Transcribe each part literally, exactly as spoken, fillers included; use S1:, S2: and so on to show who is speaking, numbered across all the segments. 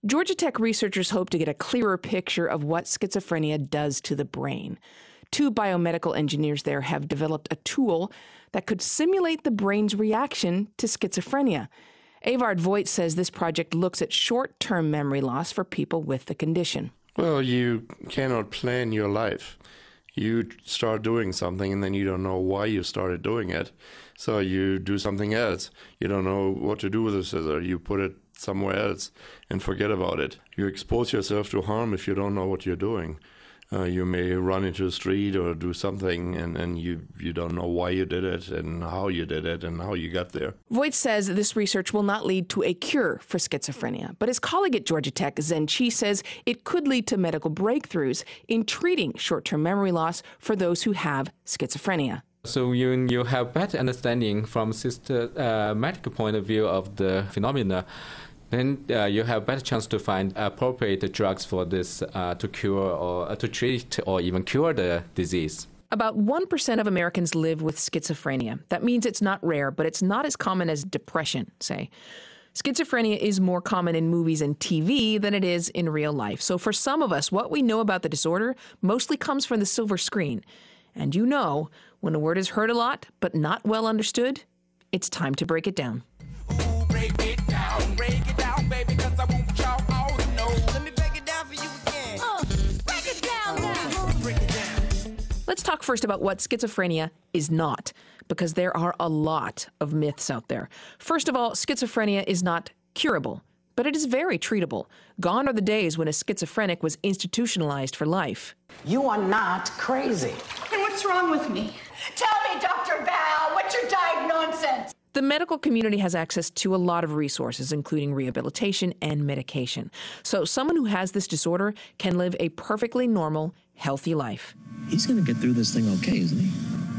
S1: Georgia Tech researchers hope to get a clearer picture of what schizophrenia does to the brain. Two biomedical engineers there have developed a tool that could simulate the brain's reaction to schizophrenia. Evard Voigt says this project looks at short-term memory loss for people with the condition.
S2: Well, you cannot plan your life. You start doing something and then you don't know why you started doing it. So you do something else. You don't know what to do with the scissor. You put it somewhere else and forget about it. You expose yourself to harm if you don't know what you're doing. Uh, you may run into the street or do something and, and you, you don't know why you did it and how you did it and how you got there.
S1: Voigt says this research will not lead to a cure for schizophrenia, but his colleague at Georgia Tech, Zhen Qi, says it could lead to medical breakthroughs in treating short-term memory loss for those who have schizophrenia.
S3: So you, you have better understanding from systematic point of view of the phenomena, then uh, you have better chance to find appropriate drugs for this uh, to cure or uh, to treat or even cure the disease.
S1: About one percent of Americans live with schizophrenia. That means it's not rare, but it's not as common as depression, say. Schizophrenia is more common in movies and T V than it is in real life. So for some of us, what we know about the disorder mostly comes from the silver screen. And you know, when a word is heard a lot but not well understood, it's time to break it down.
S4: Ooh, break it down, break it down, baby, 'cause I want y'all all to know. Let me break it down for you again. Uh, break it down now. Break it down.
S1: Let's talk first about what schizophrenia is not, because there are a lot of myths out there. First of all, schizophrenia is not curable, but it is very treatable. Gone are the days when a schizophrenic was institutionalized for life.
S5: You are not crazy.
S6: And what's wrong with me?
S7: Tell me, Doctor Val, what's your diagnosis?
S1: The medical community has access to a lot of resources, including rehabilitation and medication. So someone who has this disorder can live a perfectly normal, healthy life.
S8: He's going to get through this thing okay, isn't he?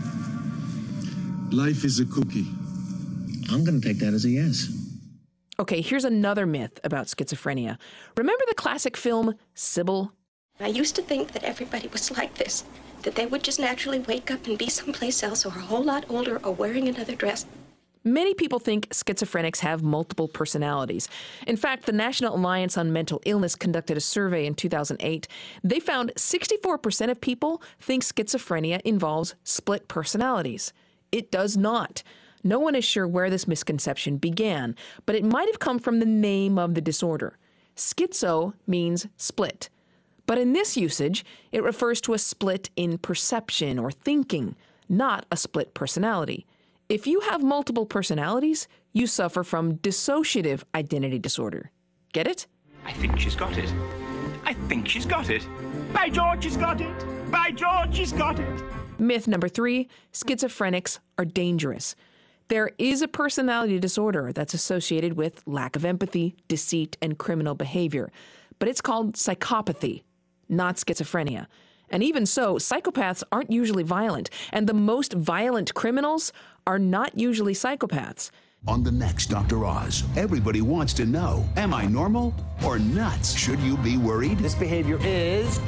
S9: Life is a cookie.
S8: I'm going to take that as a yes.
S1: Okay, here's another myth about schizophrenia. Remember the classic film Sybil?
S10: I used to think that everybody was like this, that they would just naturally wake up and be someplace else or a whole lot older or wearing another dress.
S1: Many people think schizophrenics have multiple personalities. In fact, the National Alliance on Mental Illness conducted a survey in two thousand eight. They found sixty-four percent of people think schizophrenia involves split personalities. It does not. No one is sure where this misconception began, but it might have come from the name of the disorder. Schizo means split. But in this usage, it refers to a split in perception or thinking, not a split personality. If you have multiple personalities, you suffer from dissociative identity disorder. Get it?
S11: I think she's got it. I think she's got it. By George, she's got it. By George, she's got it.
S1: Myth number three, schizophrenics are dangerous. There is a personality disorder that's associated with lack of empathy, deceit, and criminal behavior. But it's called psychopathy, not schizophrenia. And even so, psychopaths aren't usually violent, and the most violent criminals are not usually psychopaths.
S12: On the next Doctor Oz, everybody wants to know, am I normal or nuts? Should you be worried?
S5: This behavior is...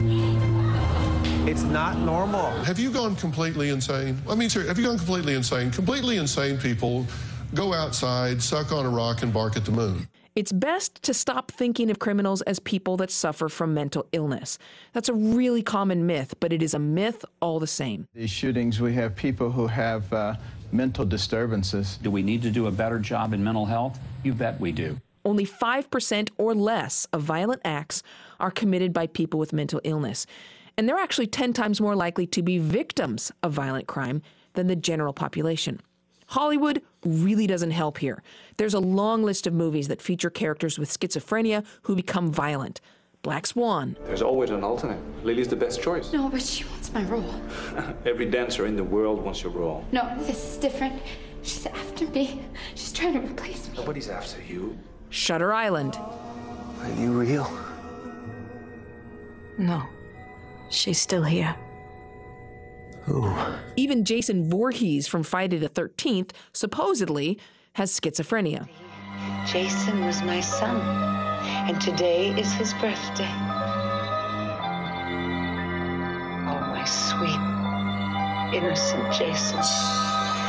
S5: it's not normal.
S9: Have you gone completely insane? I mean, seriously, have you gone completely insane? Completely insane people go outside, suck on a rock, and bark at the moon.
S1: It's best to stop thinking of criminals as people that suffer from mental illness. That's a really common myth, but it is a myth all the same.
S13: These shootings, we have people who have uh, mental disturbances.
S14: Do we need to do a better job in mental health? You bet we do.
S1: Only five percent or less of violent acts are committed by people with mental illness. And they're actually ten times more likely to be victims of violent crime than the general population. Hollywood really doesn't help here. There's a long list of movies that feature characters with schizophrenia who become violent. Black Swan.
S15: There's always an alternate. Lily's the best choice.
S6: No, but she wants my role.
S15: Every dancer in the world wants your role.
S6: No, this is different. She's after me. She's trying to replace me.
S15: Nobody's after you.
S1: Shutter Island.
S5: Are you real?
S16: No. She's still here.
S5: Who?
S1: Even Jason Voorhees from Friday the thirteenth supposedly has schizophrenia.
S17: Jason was my son, and today is his birthday. Oh, my sweet, innocent Jason.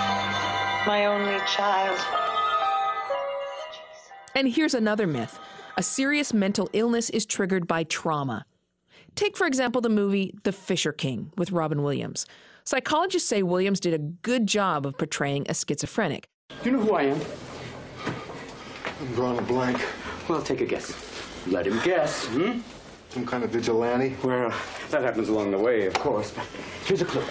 S17: My only child.
S1: And here's another myth. A serious mental illness is triggered by trauma. Take, for example, the movie The Fisher King with Robin Williams. Psychologists say Williams did a good job of portraying a schizophrenic.
S18: You know who I am?
S19: I'm drawing a blank.
S18: Well, take a guess. Let him guess, hmm?
S19: Some kind of vigilante?
S18: Well, that happens along the way, of course, but here's a clue.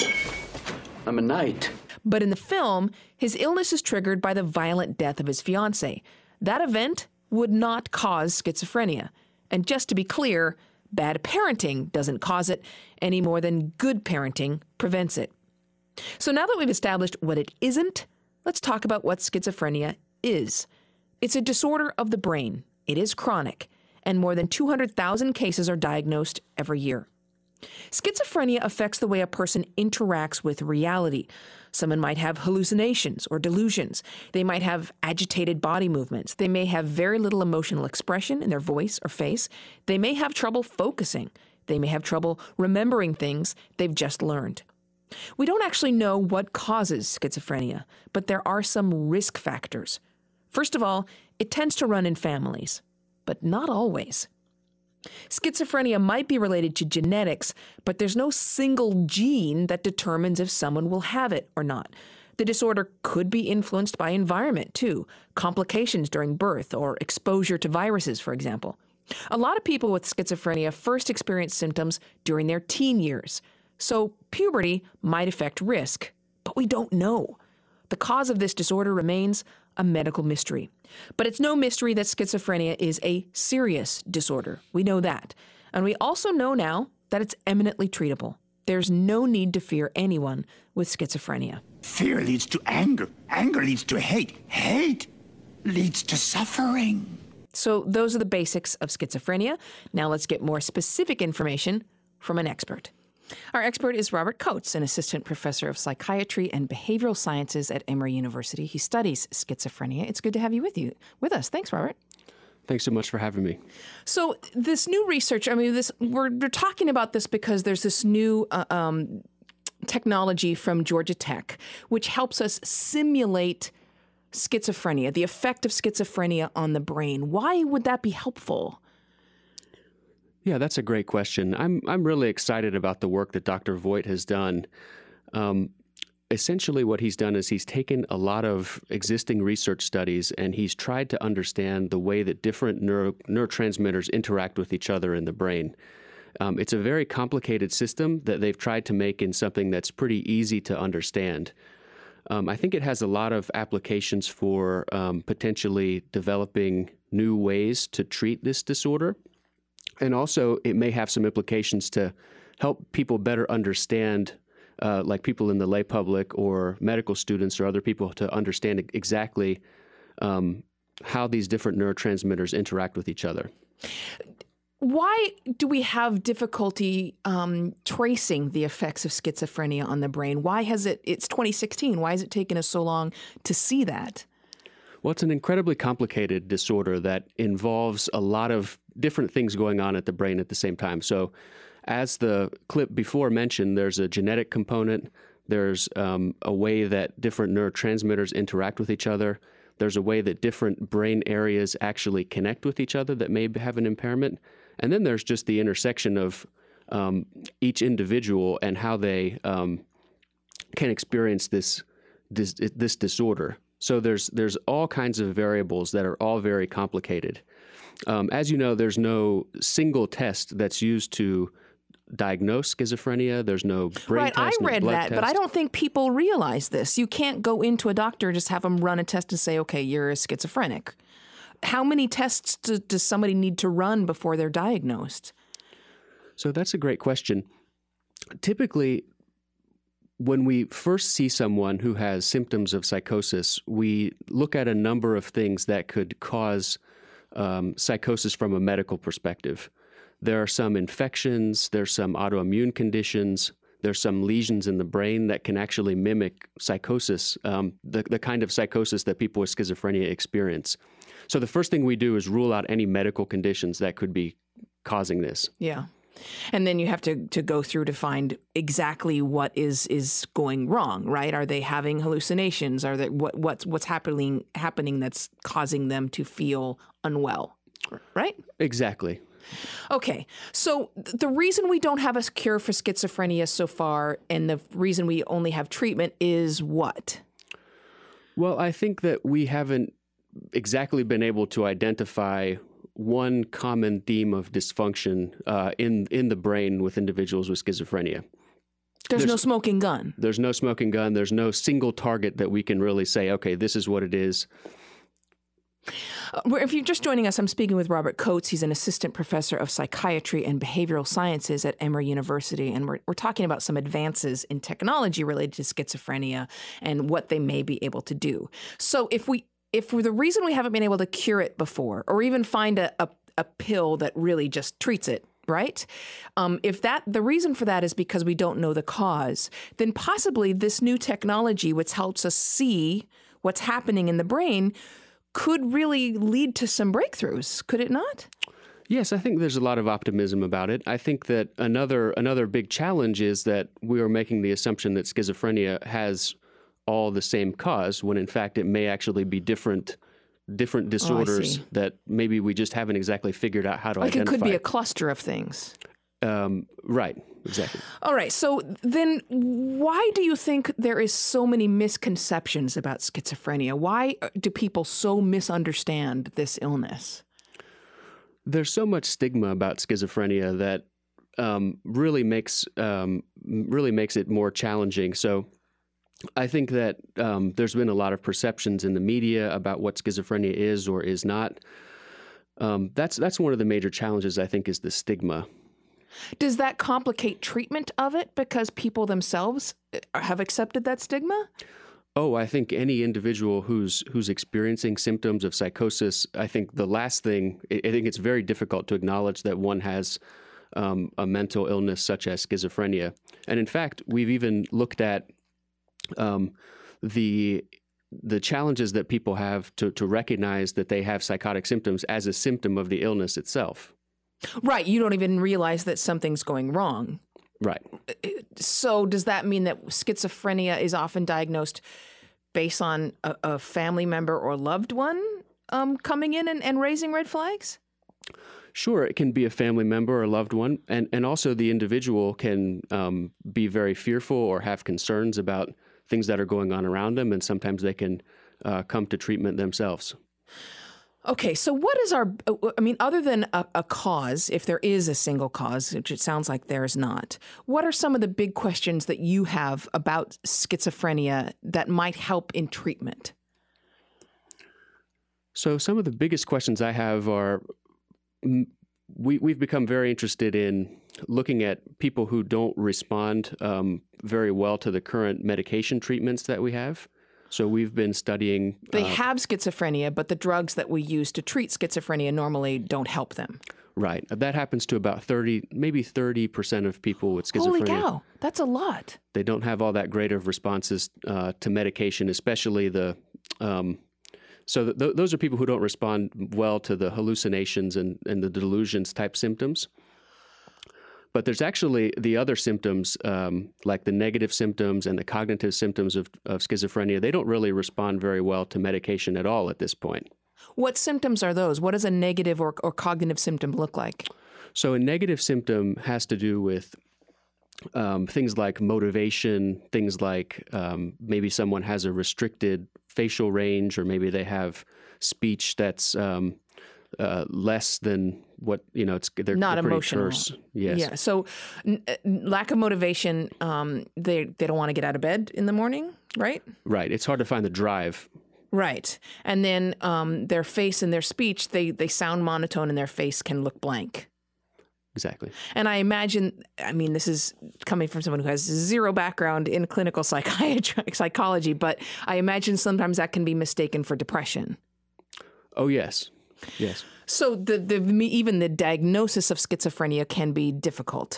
S18: I'm a knight.
S1: But in the film, his illness is triggered by the violent death of his fiancée. That event would not cause schizophrenia. And just to be clear, bad parenting doesn't cause it any more than good parenting prevents it. So now that we've established what it isn't, let's talk about what schizophrenia is. It's a disorder of the brain. It is chronic, and more than two hundred thousand cases are diagnosed every year. Schizophrenia affects the way a person interacts with reality. Someone might have hallucinations or delusions. They might have agitated body movements. They may have very little emotional expression in their voice or face. They may have trouble focusing. They may have trouble remembering things they've just learned. We don't actually know what causes schizophrenia, but there are some risk factors. First of all, it tends to run in families, but not always. Schizophrenia might be related to genetics, but there's no single gene that determines if someone will have it or not. The disorder could be influenced by environment, too, complications during birth or exposure to viruses, for example. A lot of people with schizophrenia first experience symptoms during their teen years, so puberty might affect risk, but we don't know. The cause of this disorder remains a medical mystery. But it's no mystery that schizophrenia is a serious disorder. We know that. And we also know now that it's eminently treatable. There's no need to fear anyone with schizophrenia.
S20: Fear leads to anger. Anger leads to hate. Hate leads to suffering.
S1: So those are the basics of schizophrenia. Now let's get more specific information from an expert. Our expert is Robert Coates, an assistant professor of psychiatry and behavioral sciences at Emory University. He studies schizophrenia. It's good to have you with you with us. Thanks, Robert.
S21: Thanks so much for having me.
S1: So this new research, I mean, this we're, we're talking about this because there's this new uh, um, technology from Georgia Tech, which helps us simulate schizophrenia, the effect of schizophrenia on the brain. Why would that be helpful?
S21: Yeah, that's a great question. I'm I'm really excited about the work that Doctor Voigt has done. Um, essentially, what he's done is he's taken a lot of existing research studies and he's tried to understand the way that different neuro, neurotransmitters interact with each other in the brain. Um, it's a very complicated system that they've tried to make in something that's pretty easy to understand. Um, I think it has a lot of applications for um, potentially developing new ways to treat this disorder. And also, it may have some implications to help people better understand, uh, like people in the lay public or medical students or other people, to understand exactly um, how these different neurotransmitters interact with each other.
S1: Why do we have difficulty um, tracing the effects of schizophrenia on the brain? Why has it, it's twenty sixteen, why has it taken us so long to see that?
S21: Well, it's an incredibly complicated disorder that involves a lot of different things going on at the brain at the same time. So as the clip before mentioned, there's a genetic component. There's um, a way that different neurotransmitters interact with each other. There's a way that different brain areas actually connect with each other that may have an impairment. And then there's just the intersection of um, each individual and how they um, can experience this, this, this disorder. So there's there's all kinds of variables that are all very complicated. Um, as you know, there's no single test that's used to diagnose schizophrenia. There's no brain
S1: right,
S21: test.
S1: I read
S21: no blood
S1: that,
S21: test.
S1: But I don't think people realize this. You can't go into a doctor, just have them run a test and say, okay, you're a schizophrenic. How many tests do, does somebody need to run before they're diagnosed?
S21: So that's a great question. Typically, when we first see someone who has symptoms of psychosis, we look at a number of things that could cause um, psychosis from a medical perspective. There are some infections, there's some autoimmune conditions, there's some lesions in the brain that can actually mimic psychosis, um, the, the kind of psychosis that people with schizophrenia experience. So the first thing we do is rule out any medical conditions that could be causing this.
S1: Yeah. And then you have to, to go through to find exactly what is is going wrong, right? Are they having hallucinations? Are they what what's what's happening happening that's causing them to feel unwell? right?
S21: Exactly.
S1: Okay, so th- the reason we don't have a cure for schizophrenia so far, and the reason we only have treatment is what?
S21: Well, I think that we haven't exactly been able to identify one common theme of dysfunction uh, in in the brain with individuals with schizophrenia.
S1: There's, there's no smoking gun.
S21: There's no smoking gun. There's no single target that we can really say, okay, this is what it is.
S1: Uh, if you're just joining us, I'm speaking with Robert Coates. He's an assistant professor of psychiatry and behavioral sciences at Emory University, and we're, we're talking about some advances in technology related to schizophrenia and what they may be able to do. So if we, if for the reason we haven't been able to cure it before, or even find a, a, a pill that really just treats it, right? Um, if that the reason for that is because we don't know the cause, then possibly this new technology, which helps us see what's happening in the brain, could really lead to some breakthroughs, could it not?
S21: Yes, I think there's a lot of optimism about it. I think that another another big challenge is that we are making the assumption that schizophrenia has all the same cause, when in fact it may actually be different different disorders
S1: oh,
S21: that maybe we just haven't exactly figured out how to
S1: like
S21: identify.
S1: Like it could be a cluster of things.
S21: Um, right, exactly.
S1: All right, so then why do you think there is so many misconceptions about schizophrenia? Why do people so misunderstand this illness?
S21: There's so much stigma about schizophrenia that um, really makes um, really makes it more challenging. So I think that um, there's been a lot of perceptions in the media about what schizophrenia is or is not. Um, that's that's one of the major challenges, I think, is the stigma.
S1: Does that complicate treatment of it because people themselves have accepted that stigma?
S21: Oh, I think any individual who's who's experiencing symptoms of psychosis, I think the last thing, I think it's very difficult to acknowledge that one has um, a mental illness such as schizophrenia. And in fact, we've even looked at um, the the challenges that people have to, to recognize that they have psychotic symptoms as a symptom of the illness itself.
S1: Right. You don't even realize that something's going wrong.
S21: Right.
S1: So does that mean that schizophrenia is often diagnosed based on a, a family member or loved one um, coming in and, and raising red flags?
S21: Sure, it can be a family member or a loved one. And, and also the individual can um, be very fearful or have concerns about things that are going on around them. And sometimes they can uh, come to treatment themselves.
S1: Okay, so what is our, I mean, other than a, a cause, if there is a single cause, which it sounds like there is not, what are some of the big questions that you have about schizophrenia that might help in treatment?
S21: So some of the biggest questions I have are, we, we've become very interested in looking at people who don't respond um, very well to the current medication treatments that we have. So we've been studying...
S1: They
S21: uh,
S1: have schizophrenia, but the drugs that we use to treat schizophrenia normally don't help them.
S21: Right. That happens to about thirty, maybe thirty percent of people with schizophrenia.
S1: Holy cow, that's a lot.
S21: They don't have all that great of responses uh, to medication, especially the... Um, so th- those are people who don't respond well to the hallucinations and, and the delusions type symptoms. But there's actually the other symptoms, um, like the negative symptoms and the cognitive symptoms of, of schizophrenia. They don't really respond very well to medication at all at this point.
S1: What symptoms are those? What does a negative or, or cognitive symptom look like?
S21: So a negative symptom has to do with um, things like motivation, things like um, maybe someone has a restricted facial range, or maybe they have speech that's um, uh, less than what, you know, it's they're
S1: not
S21: they're
S1: emotional.
S21: Terse. Yes.
S1: Yeah. So n- lack of motivation, um, they they don't want to get out of bed in the morning, right?
S21: Right. It's hard to find the drive.
S1: Right. And then um, their face and their speech, they they sound monotone and their face can look blank.
S21: Exactly.
S1: And I imagine, I mean, this is coming from someone who has zero background in clinical psychiatry, psychology, but I imagine sometimes that can be mistaken for depression.
S21: Oh, yes. Yes.
S1: So the, the even the diagnosis of schizophrenia can be difficult.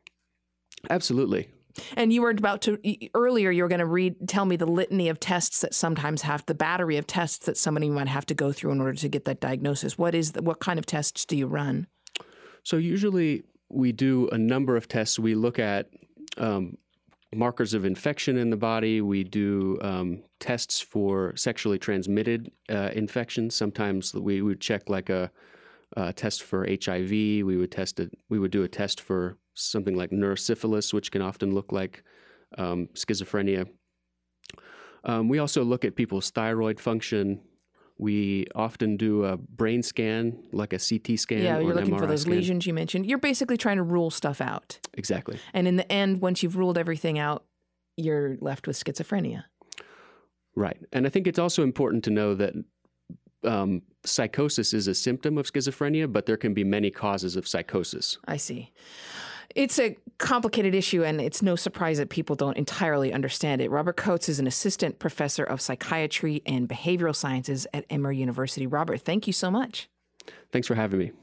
S21: Absolutely.
S1: And you were about to, earlier you were going to read, tell me the litany of tests that sometimes have, the battery of tests that somebody might have to go through in order to get that diagnosis. What is the, what kind of tests do you run?
S21: So usually we do a number of tests. We look at um, markers of infection in the body. We do um, tests for sexually transmitted uh, infections. Sometimes we would check like a uh, test for H I V. We would test it. We would do a test for something like neurosyphilis, which can often look like um, schizophrenia. Um, we also look at people's thyroid function. We often do a brain scan, like a C T scan.
S1: Yeah,
S21: or
S1: you're
S21: an
S1: looking
S21: M R I
S1: for those
S21: scan.
S1: lesions you mentioned. You're basically trying to rule stuff out.
S21: Exactly.
S1: And in the end, once you've ruled everything out, you're left with schizophrenia.
S21: Right. And I think it's also important to know that um, psychosis is a symptom of schizophrenia, but there can be many causes of psychosis.
S1: I see. It's a complicated issue, and it's no surprise that people don't entirely understand it. Robert Coates is an assistant professor of psychiatry and behavioral sciences at Emory University. Robert, thank you so much.
S21: Thanks for having me.